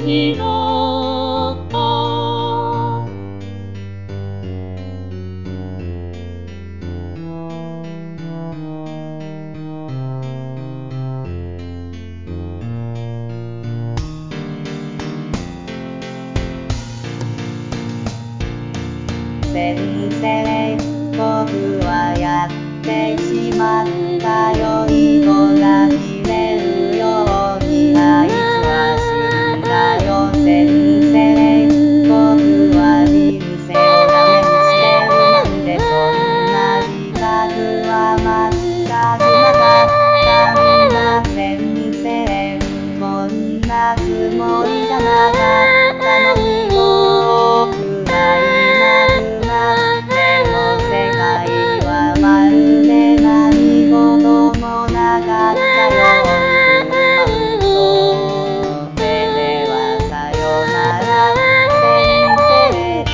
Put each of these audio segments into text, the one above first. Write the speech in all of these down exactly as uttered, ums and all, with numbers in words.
拾った先生、僕はやってしまったよ。人が見れるようにあいつは死んだよ。先生、僕は人生をダメにしてるなんて、そんな自覚は全くなかったんだ。先生、こんなつもりじゃなかったのに、僕がいなくなっても世界はまるで何事もなかったように振る舞うと、それではさよなら先生。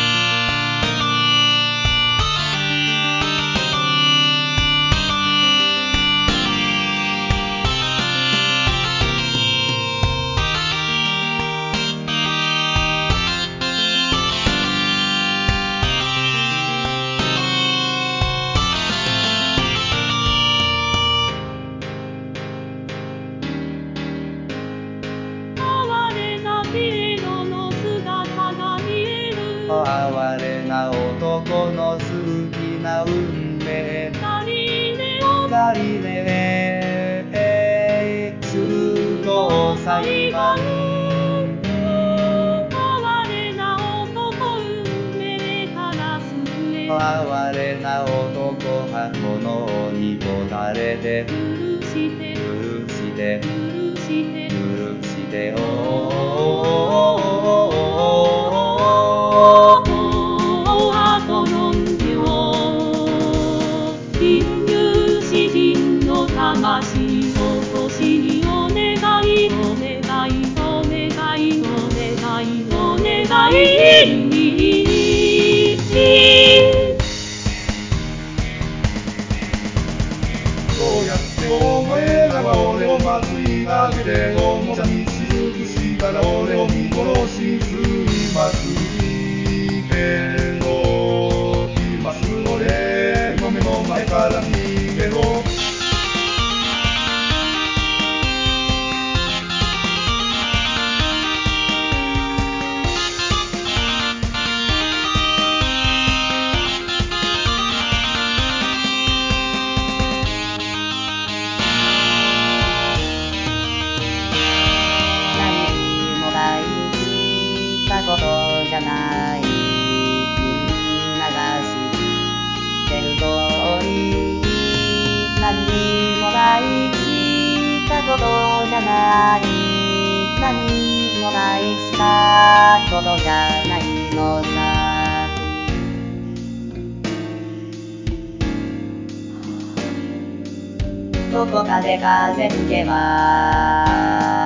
哀れな男の好きな運命ガリレオガリレオ出動裁判哀れな男運命から救え哀れな男は炎に焦がれて許して許して許して許してお魂の星にお願いお願いお願いお願いお願いそうやってお前らは俺をまずい上げておもちゃにしようとしたら俺を見殺しすいますけど今すぐ俺の目の前から逃げろことじゃないみんなが知ってる通り何もないしたことじゃない何もないしたことじゃないのさどこかで風吹けば